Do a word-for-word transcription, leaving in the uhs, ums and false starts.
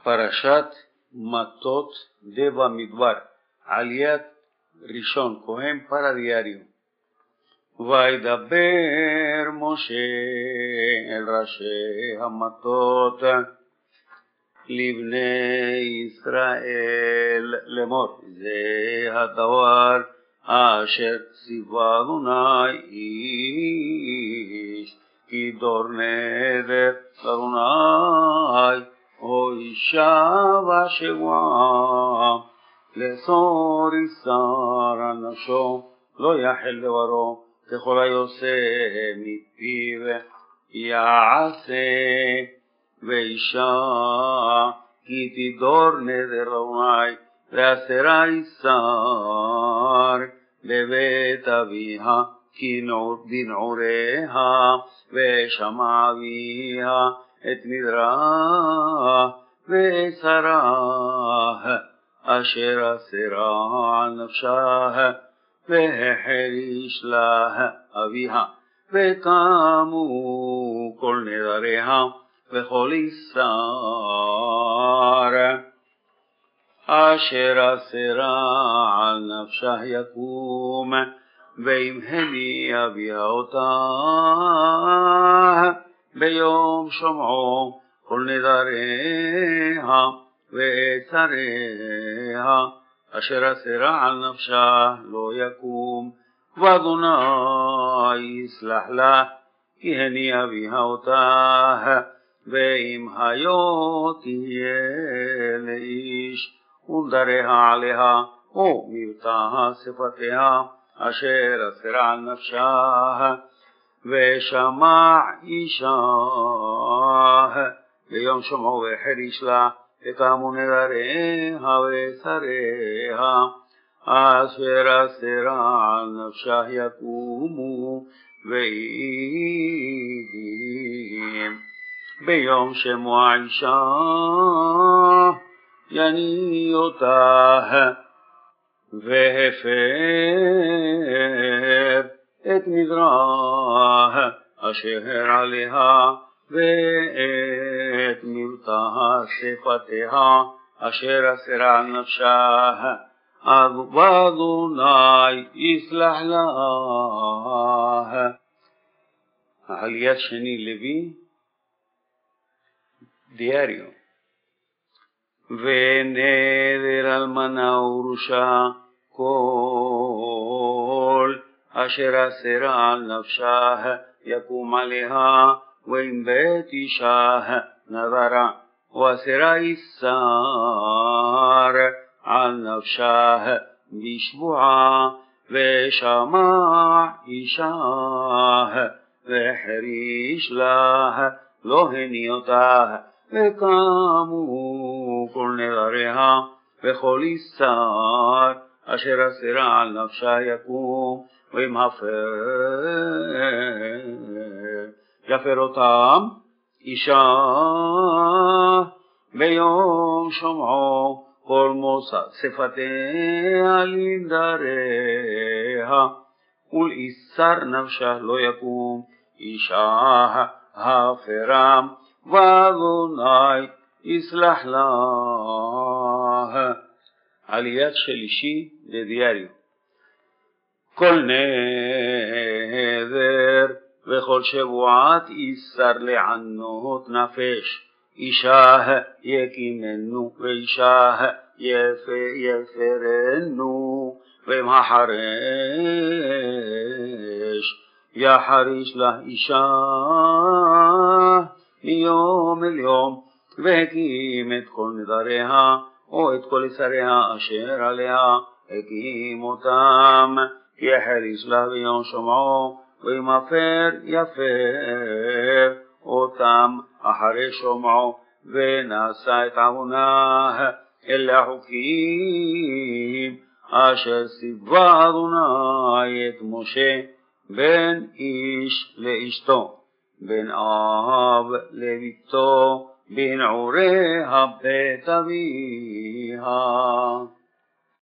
פרשת מטות דה במדבר, עליית ראשון כהן פרדיאריו. וידבר משה אל ראשי המטות לבני ישראל לאמור, זה הדבר אשר ציווה אדוני איש, כי דור נדר אדוני הוישב השבועה, לאסור איסר על נפשו, לא יחל דברו, ככל היוצא מפיו יעשה, ואישה כי תדור נדר אדוני, ואסרה איסר בבית אביה, כי בנעוריה, ושמע אביה את נדרה, ואסרה אשר אסרה על נפשה, והחריש לה אביה, וקמו כל נדריה, וכל איסר אשר אסרה על נפשה יקום, ואם הניע אביה אותה ביום שומעו כל נדריה ואסריה אשר אסרה על נפשה לא יקום, ואדוני יסלח לה, כי הניע אביה אותה, ואם היו תהיה לאיש ונדריה עליה, או מבטאה שפתיה אשר אסרה על נפשה, ושמע אישה ביום שומעו והחריש לה, וקמו נדריה ואסריה אשר אסרה על נפשה יקומו, ואם ביום שמוע אישה יניע אותה, והפר את נדרה אשר עליה, ואת מבטאה שפתיה אשר אסרה על נפשה, ואדוני יסלח לה. עליית שני לוי דיאריו. ונדר אלמנה ורשה כל אשר אסרה על נפשה יקום עליה, ואם בית אישה נדרה ואסרה איסר על נפשה בשבועה, ושמע אישה והחריש לה, לא הניע אותה, וקמו כל נדריה, וכל איסר אשר אסרה על נפשה יקום, ואם הפר יפר אותם אישה ביום שומעו כל מוצא שפתיה לנדריה, ולאיסר נפשה לא יקום אישה הפרם, ואדוני יסלח לה. עליית שלישי לדיאריו. כל נדר וכל שבועת איסר לענות נפש, אישה יקימנו ואישה יפרנו, ואם החרש יחריש לה אישה מיום אל יום, והקים את כל נדריה או את כל איסריה אשר עליה, הקים אותם, יחריש לה ביום שומעו, ואם הפר יפר אותם אחרי שומעו, ונעשה את עוונה. אלה החוקים אשר ציווה אדוני את משה, בין איש לאשתו, בין אב לביתו, בנעוריה בית אביה.